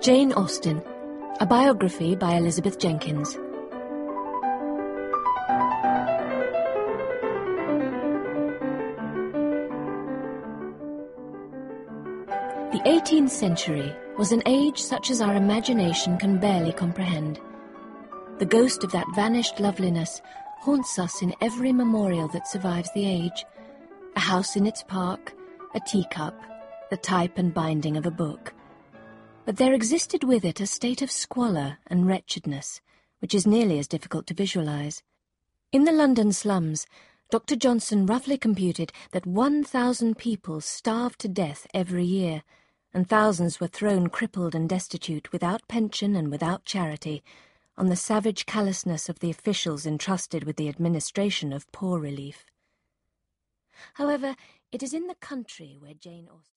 Jane Austen, a biography by Elizabeth Jenkins. The 18th century was an age such as our imagination can barely comprehend. The ghost of that vanished loveliness haunts us in every memorial that survives the age. A house in its park, a teacup, the type and binding of a book. But there existed with it a state of squalor and wretchedness, which is nearly as difficult to visualize. In the London slums, Dr. Johnson roughly computed that 1,000 people starved to death every year, and thousands were thrown crippled and destitute, without pension and without charity, on the savage callousness of the officials entrusted with the administration of poor relief. However, it is in the country where Jane Austen